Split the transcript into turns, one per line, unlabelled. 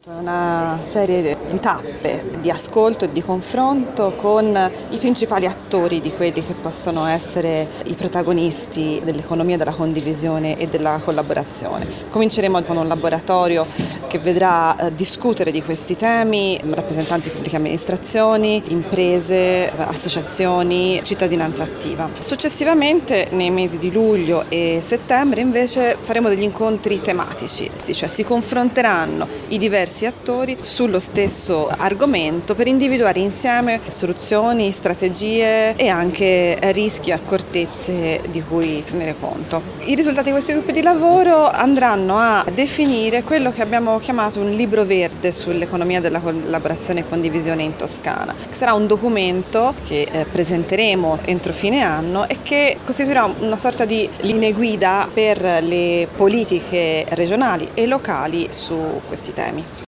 Una serie di tappe di ascolto e di confronto con i principali attori di quelli che possono essere i protagonisti dell'economia della condivisione e della collaborazione. Cominceremo con un laboratorio che vedrà discutere di questi temi rappresentanti di pubbliche amministrazioni, imprese, associazioni, cittadinanza attiva. Successivamente, nei mesi di luglio e settembre, invece faremo degli incontri tematici, cioè si confronteranno i diversi attori sullo stesso argomento per individuare insieme soluzioni, strategie e anche rischi e accortezze di cui tenere conto. I risultati di questi gruppi di lavoro andranno a definire quello che abbiamo chiamato un libro verde sull'economia della collaborazione e condivisione in Toscana. Sarà un documento che presenteremo entro fine anno e che costituirà una sorta di linee guida per le politiche regionali e locali su questi temi.